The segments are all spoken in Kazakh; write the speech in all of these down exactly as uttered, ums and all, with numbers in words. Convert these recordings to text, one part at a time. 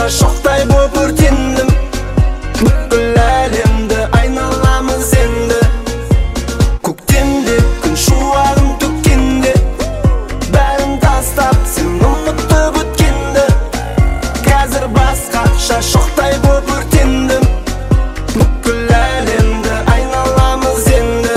шоқтай боп өртендім. Бүкіл әлемді айналамыз енді. Көктемде күн шуағын төккенде, бәрін тастап сен ұмытып өткенді. Қазір басқаша шоқтай боп өртендім. Бүкіл әлемді айналамыз енді.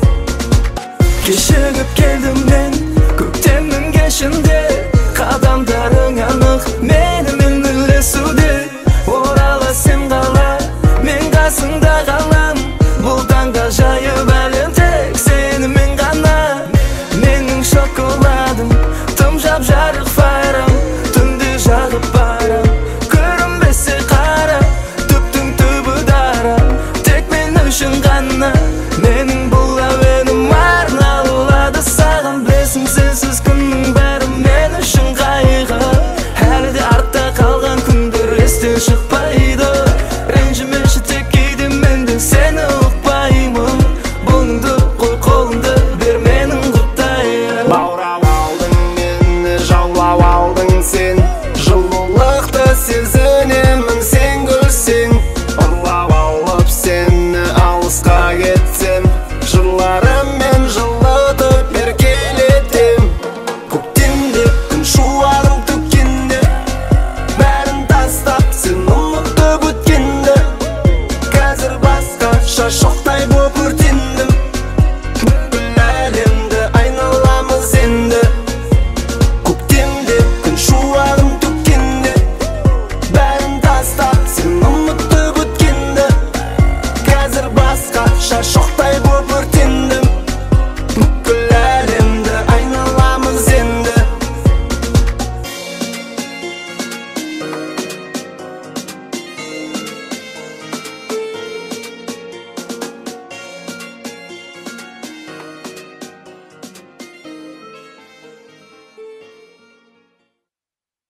Кешігіп келдім мен көктемнің кешінде, қадамдарың анық менімен үйлесуде. Орала сен қала, мен қасыңда қалам. Бұл таңға жайып әлем тек сенімен ғана. Менің шоколадым, тым жап-жарық файрам, түнде жағып барам. Көрінбесе қара, түптің түбі дара, тек мен үшін ғана. Менің